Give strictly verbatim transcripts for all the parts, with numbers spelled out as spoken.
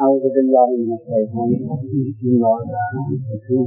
أعوذ بالله من الشيطان الرجيم بسم الله الرحمن الرحيم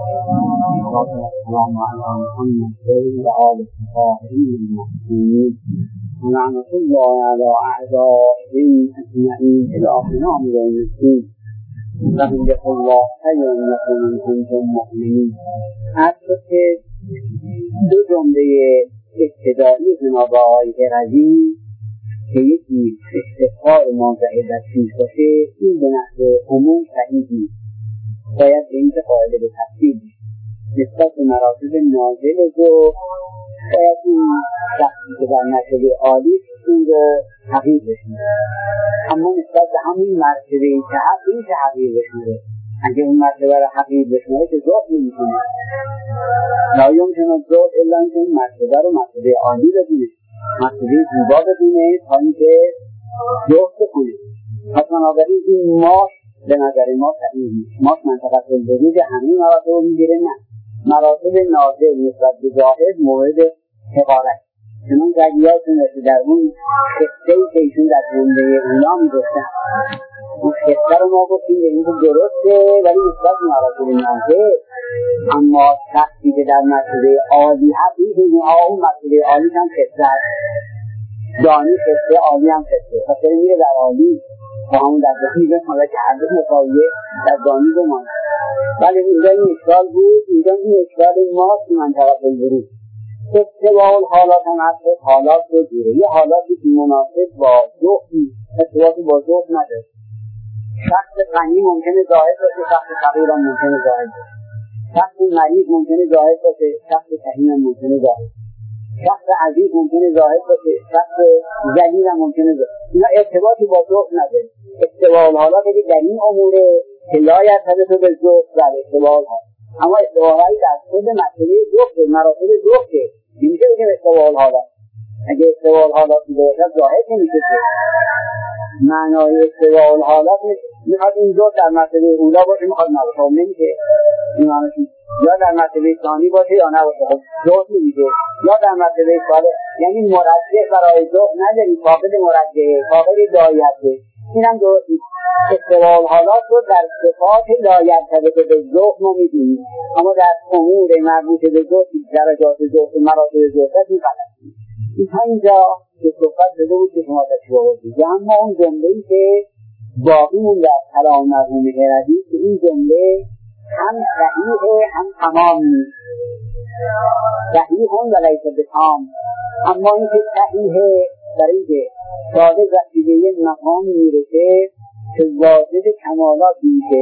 والسلام على محمد وعلى آله الطاهرين المعصومين ولعنة الله على أعدائهم أجمعين إلى قيام يوم الدين فاتقوا الله خيرا لكم إن كنتم مؤمنين. حتی که دو جمله ابتدایی جناب آقای رضی که یکی استفاده موضعی در پیش باشه این به نحو عموم صحیح نیست، باید به این که قاعده به تفصیل نسبت به مراتب نازل و باید این شخصی که در مرتبه عالی اون رو تغییر بشنه، اما نسبت به همین مرتبه که حق این که تغییر بشنه، اگه اون مرتبه رو تغییر بشنه که ذات نمی‌کنه لا یمکن الذات الا اینکه اون مرتبه رو مرتبه عالی بدونه، مرتبه زیبا بدونه تا اینکه ذات کنه. پس بنابراین این ماش به نظر ما صحیح نیست. ماش منطقه الوجود همه مراتب رو میگیره، نه مراتب نازل نسبت به ظاهر مورد حقارت. چنان که اگه یادتون باشه در اون خطه‌ای که ایشون در جمله اونا میگفتن، اون خطه رو ما گفتیم به این که درسته ولی نسبت به مراتب نازل، اما شخصی که در مرتبه عالی هست این اون مرتبه عالی هم خطه هست، دانی خطه عالی هم خطه، پس داره میره در عالی با همون در دانی بسمانه که هر دو مساویه در دانی بمانه. ولی اینجا این اشکال بود، اینجا این اشکال ماست که منطقه الورود استواء الحالات هم هست، حالات رو جوره یه حالاتی که مناسب با ذوقی ارتباطی با ذوق نداره. شخص غنی ممکنه زاهد باشه، شخص فقیر هم ممکنه زاهد باشه، شخص مریض ممکنه زاهد باشه، شخص صحیح هم ممکنه زاهد، شخص عزیز ممکنه زاهد باشه، شخص ذلیل هم ممکنه زاهد. اینا ارتباطی با ذوق نداره. استواء الحالات که در این اموره که لا یرتبط به ذوق در استواء الحالات، اما استواءی در خود مسئله ذوق مراتب ذوق نمیشه بگیم استواء الحالات. اگه استواء الحالات باشه ظاهر نمیشه. معنای استواء الحالات میخواد این ذوق در مرتبه اولا باشه، میخواد نباشه، خب نمیشه. این معنیش یا در مرتبه ثانی باشه یا نباشه، خب ذوق نمیشه. یا در مرتبه ثالث، یعنی مرجح برای ذوق نداری، فاقد مرجح، فاقد داعیت. اینم درست نیست. استواء الحالات رو در صفات لا یرتبط به ذوق ما می‌بینیم، اما در امور مربوط به ذوق، درجات ذوق و مراتب ذوق این غلط نیست. این تا اینجا که صحبت شده بود که شما تشریح آوردید. اما اون جمله‌ای که باقی مونده از کلام مرحوم هرزی که این جمله هم صحیحه هم تمام نیست. صحیح هم ولیس بتام، اما این که صحیحه در این که صادق وقتی به یک مقام میرسه که واجد کمالات میشه،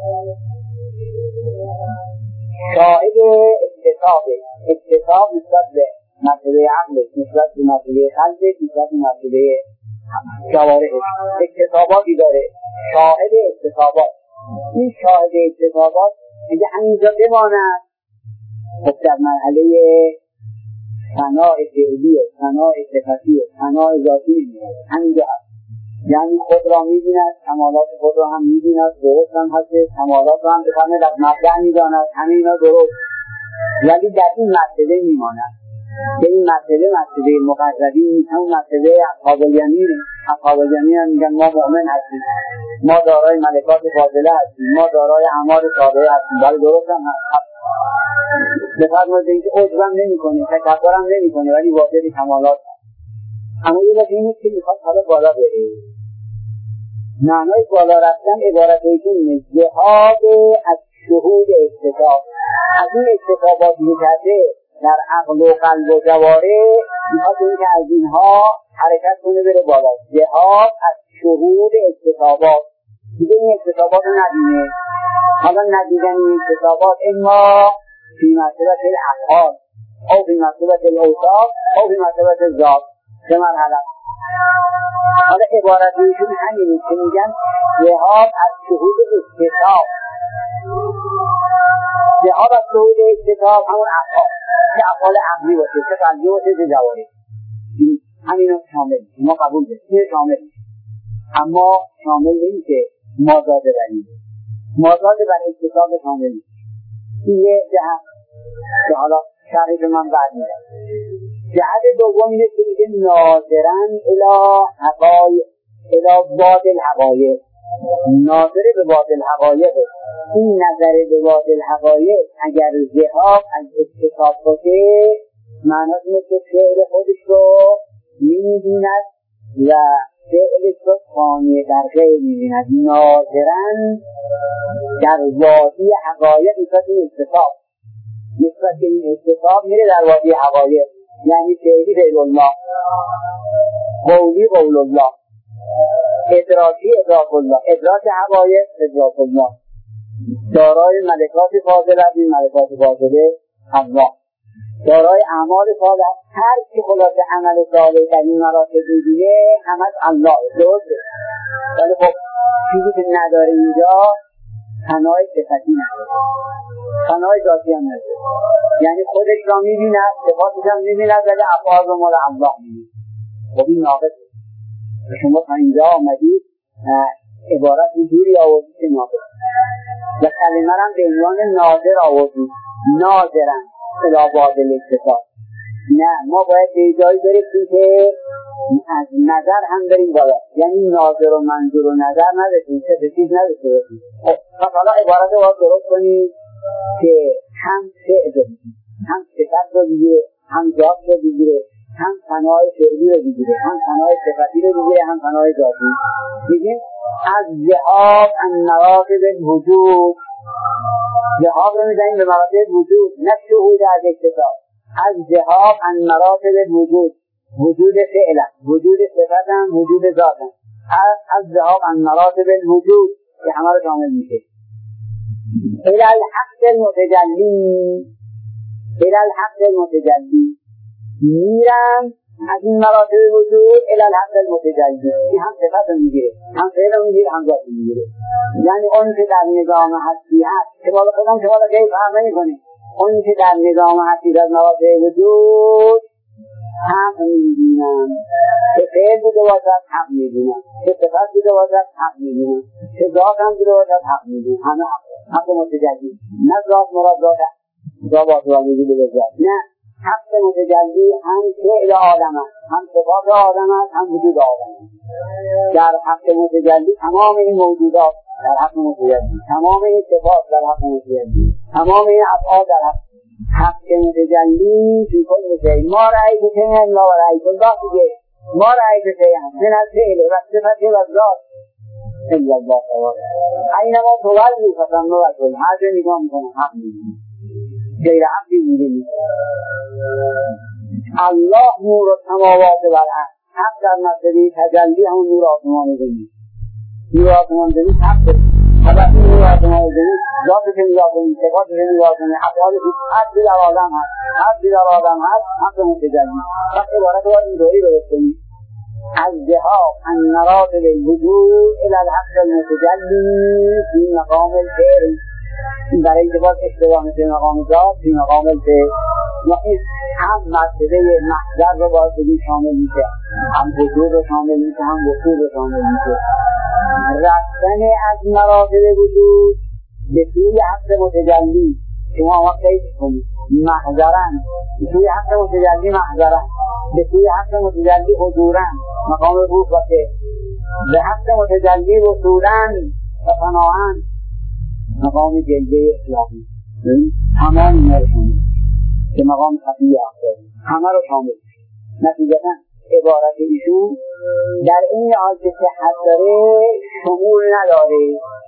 شاهد اتصاب اتصاب نسبت به مرتبه عقل، نسبت به مرتبه قلب، نسبت به مرتبه جوارح، اتصاباتی داره. شاهد اتصابات، این شاهد اتصابات اگه همینجا بماند خب در مرحله فناء فعلیه، فناء صفاتیه، فناء ذاتی همینجا هست. یعنی خود را می‌بیند، کمالات خود را هم می‌بیند، درست هم هست، کمالات را هم بفهمه در مبدأ می‌داند، همه اینا درست، ولی در این مرتبه می‌ماند که این مرتبه مرتبه مقربین نیست، همون مرتبه اصحاب الیمین. اصحاب الیمین هم میگن ما مؤمن هستیم، ما دارای ملکات فاضله هستیم، ما دارای اعمال صالحه هستیم، ولی درست هم هست. بفرمایید اینکه عجب هم نمی‌کنه، تکبر هم نمی‌کنه، ولی واجد کمالات هست. اما یه وقت این است که میخواد حالا بالا بره. معنای بالا رفتن عبارت اینه جهاد از شهود اکتساب، از این اکتسابات میکرده در عقل و قلب و جواره، میخواد این که از اینها حرکت کنه بره بالا. جهاد از شهود اکتسابات، دیگه این اکتسابات رو نبینه. حالا ندیدن این اکتسابات اما فی مرتبت الافعال او فی مرتبت الاوصاف او فی مرتبت الذات، سه مرحله. حالا عبارت ایشون همینه که میگن جهاد از شهود اکتساب. جهاد از شهود اکتساب همون افعال، که افعال عقلی باشه، که قلبی باشه، که جواری، همینو شامل ما قبول داریم، شامل. اما شامل نمیشه مازاد بریم، مازاد بر اکتساب شامل نیست. این یه جهت که حالا شرحش من بعد میدم. جهت دوم اینه که میگه ناظرن الی حقای الی باد الحقایق، ناظر به باطل حقایق. این نظر به باطل حقایق اگر ذهاب از اکتساب باشه معناش مثل فعل خودش رو می‌بیند و فعلش رو خانه در غیر می‌بیند. ناظرن در وادی حقایق نسبت این اکتساب، نسبت این اکتساب میره در وادی حقایق، یعنی فعلی فعل الله، قولی قول الله، ادراکی ادراک الله، ادراک حقایق ادراک الله، دارای ملکات فاضله این ملکات فاضله الله، دارای اعمال صالح. هر کی خلاصه عمل صالح در این مراتب می‌بینه همش الله درسته، ولی خب چیزی که نداره اینجا فنای صفتی نداره، فنای ذاتی هم نداره، یعنی خودش را می‌بیند، صفاتش هم می‌بیند، ولی افعال رو مال الله می‌بیند. خب این ناقصه. شما تا اینجا آمدید عبارت جوری آوردید که ناقصه و کلمه هم به عنوان ناظر آوردید، ناظرن الی باطل اکتساب. نه، ما باید به جایی برسیم که از نظر هم بریم بالا، یعنی ناظر و منظور و نظر نداشتیم، چه چیز نداشته باشیم. خب حالا عبارت رو باید درست کنید که هم فعل بگیره، هم صفت رو بگیره، هم ذات رو بگیره، هم فنای فعلی رو بگیره، هم فنای صفتی رو بگیره، هم فنای ذاتی. میگیم از ذهاب عن مراتب الوجود، ذهاب رو میزنیم به مراتب وجود، نه شهود از اکتساب. از ذهاب عن مراتب الوجود، وجود فعلا، وجود صفتا، وجود ذاتا. از ذهاب عن مراتب الوجود که همه رو شامل میشه. الى الحق المتجلی، الى الحق المتجلی، میرم از این مراتب وجود الى الحق المتجلی. این هم صفت رو میگیره، هم فعل رو میگیره، هم ذات رو میگیره. یعنی اون که در نظام هستی هست که بالا خودم که بالا که فهم نمی کنیم، اون که در نظام هستی از مراتب وجود حق میبینم، که فعل بوده باشد حق میبینم، که صفت بوده باشد حق میبینم، که ذات هم بوده باشد حق میبینم. همه حق حق متجلی، نه ذات مراد ذات ذات باید وجود به ذات، نه، حق متجلی هم فعل آدم است، هم صفات آدم است، هم وجود آدم است. در حق متجلی تمام این موجودات در حق متجلی، تمام این صفات در حق متجلی، تمام این افعال در حق حق متجلی فی کل شیء. ما رأیت شیئا لا رأیت الله دیگه، ما رأیت شیئا من الفعل و صفت و ذات الا الله تعالی. اینما تولی فتنه و کل هر جا نگاه میکنم حق میبینم، غیر حقی میبینم. الله نور السماوات والارض، حق در مسئله تجلی همون نور آسمان زمین، نور آسمان زمین حق داریم. حالا این نور آسمان زمین ذاتی که نگاه کنیم، صفاتی که نگاه کنیم، افعالی که هر چی در آدم هست، هر چی در آدم هست حق متجلی. پس عبارت باید اینطوری درست کنیم: از ذهاب عن مراتب الوجود الى الحق المتجلی فی مقام الفعل. این برای اینکه باز اشتباه مثل مقام ذات فی مقام الفعل، یعنی هم مرتبه محضر رو باید بگیم شامل میشه، هم وجود رو شامل میشه، هم وجود رو شامل میشه. رفتن از مراتب وجود به سوی حق متجلی، شما ما قید کنید محضرن، به سوی حق متجلی محضرن، به سوی حق متجلی حضورن، مقام روح و فعل، به حق متجلی وصولن و فناهن، مقام جلوه اخلاقی. تمام اینا رو شامل که مقام خفی اخلاقی همه رو شامل. نتیجتا عبارت ایشون در این حال که صحت داره شمول نداره،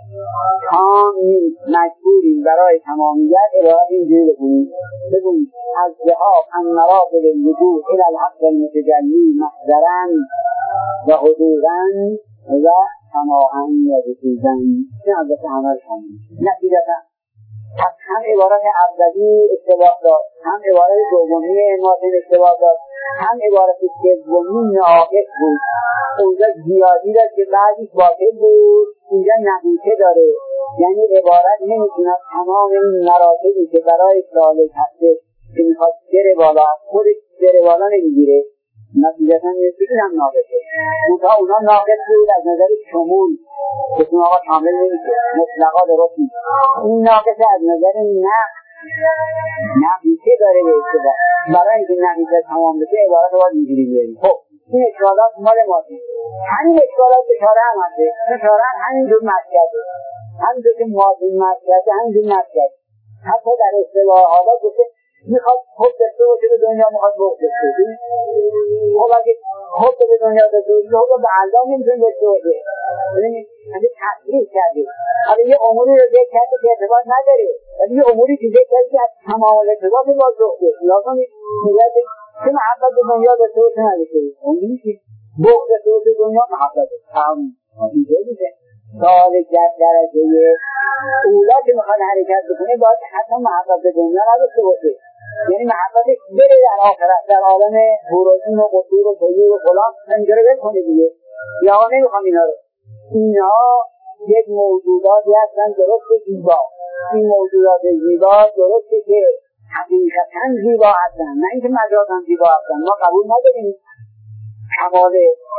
تام نیست، مجبوریم برای تمامیت عبارت اینجوری بکنیم، بگوییم از ذهاب عن مراتب الوجود الى الحق المتجلی محضرن و حضورن و سماعن و وجودن. این البته همه رو شامل. نتیجتا پس هم عبارت اولی اشتباه داد، هم عبارت دومی ماتن اشتباه داد، هم عبارت سومی ناقص بود. اونجا زیادی داشت که بعدش باطل بود، اینجا نقیصه داره، یعنی عبارت نمیتوند تمام این مراتبی که برای سالک هسته که میخواد بره بالا خودش بره بالا نمیگیره. نتیجتا این هم ناقصه. اونها اونا ناقص بود از نظر شمول که اون آقا شامل نمیشه، مطلقا درست نیست. این ناقصه از نظر نقص، نقیصه داره به اشتباه. برای اینکه نقیصه تمام بشه عبارت باید اینجوری بیاریم. خب این اشکالات مال ماست. همین اشکالات اشاره هم هسته، اشاره هم همینجور مرد کرده، همینجور که مازین مرد کرده همینجور مرد کرده. حتی در اصطلاح حالا گفته میخواد خود دسته باشه به دنیا، میخواد بغض دسته باشه. خب اگه خود به دنیا دسته باشه خود به الله نمیتونه دسته باشه. ببینید همین تصریح کرده. حالا یه اموری رو ذکر کرده که ارتباط نداره، ولی یه اموری که ذکر کرده که تمام ارتباط باز دخته. لازم میگه که محبت به دنیا دسته باشه نداشته باشه. اون نیست بغض دسته باشه دنیا محبت هم اینجا میشه. سالک در درجه اولا که میخواد حرکت بکنه باید حتی محبت به دنیا نداشته باشه. یعنی محبتش بره در آخرت، در عالم بورازین و قصور و طیور و فلان اینجا رو بل کنه دیگه. یا نمیخوام اینا رو. اینا یک موجوداتی هستن درست زیبا. این موجودات زیبا درسته که حقیقتا زیبا هستن، نه اینکه مجازا زیبا هستن. ما قبول نداریم کمال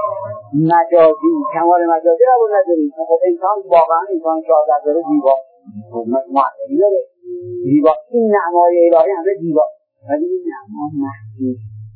مجازی، کمال مجازی قبول نداریم. خب انسان واقعا انسان شاهد داره زیبا معلمی داره زیبا. این نعمای الهی همه زیبا، ولی این نعما محدود،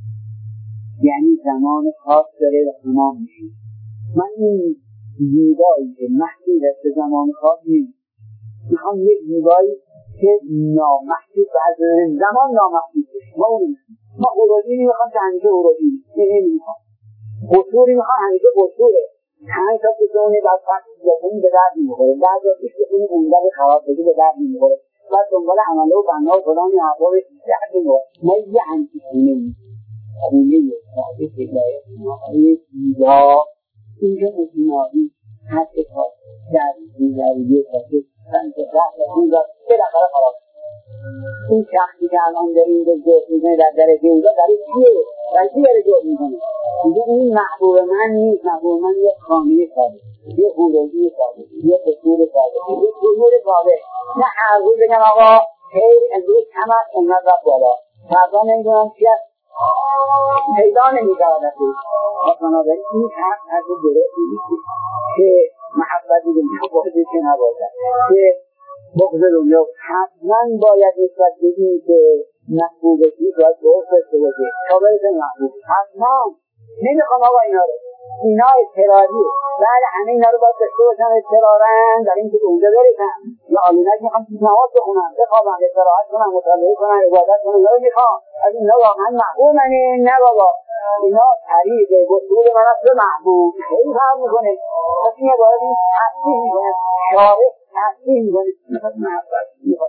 یعنی زمان خاص داره و تمام میشه. من این زیبایی که محدود است به زمان خاص نیست، میخوام یک زیبایی که نامحدود و از زمان نامحدود بشه. ما اون ما اورودی نمیخوام که همیشه اورودی نمیخوام، قصوری میخوام همیشه قصوره. همین تا که اونی در فقط بکنی به درد میخوره، بعد از ایش که اونی اونده به خراب بگی به درد میخوره، بعد دنبال عمله و بنا و فلانی احباب درد میخوره. ما یه همچی خونه خونه ساده بگاه این زیبا اینجا مجموعی حد تا در دیگریه کسی سنت رحل اون را سه دقیقه خراب. این شخصی که الان در این دو جهت میکنه در درجه اونجا در این چیه؟ در چی داره جهت میکنه؟ اینجا این محبوب من نیست. محبوب من یک خانه ساده، یک هورگی ساده، یک قصور ساده، یک قصور ساده. نه هر روز بگم آقا خیلی امروز کمت امت رفت بالا، فردا نمیدونم چی هست پیدا نمیدارد است. و بنابراین این حق از درستی نیست که محبتی به محبتی که نباشد، که بغض دنیا حتما باید نسبت به این که محبوبش نیست باید بغض داشته باشه تا برسه محبوب. حتما نمیخوام آقا اینا رو، اینا اضطراریه. بعد همه اینا رو باید داشته باشن اضطرارن در این که اونجا برسن. یا آلونک میخوام پیش نماز بخونم، بخوابم، استراحت کنم، مطالعه کنم، عبادت کنم، اینا رو میخوام. از اینا واقعا محبوب منه؟ نه بابا، اینا طریق وصول من است به محبوب. خیلی فرق میکنه. پس اینا باید این تصدیح میکنه، شارع تصدیح میکنه محبت میخواد.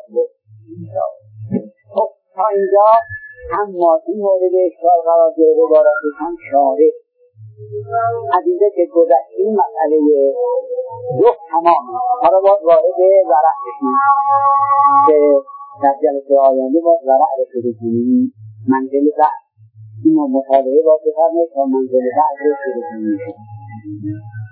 خب تا اینجا هم مادی مورد اشکال قرار گرفته عبارتش، هم شارع. از اینجا که گذشتیم مسئله دو تمام. حالا باید وارد ورع بشیم که در جلسه آینده باید ورع رو شروع کنیم. منزل بعد این مطالعه باید بفرمایید تا منزل بعد رو شروع کنیم.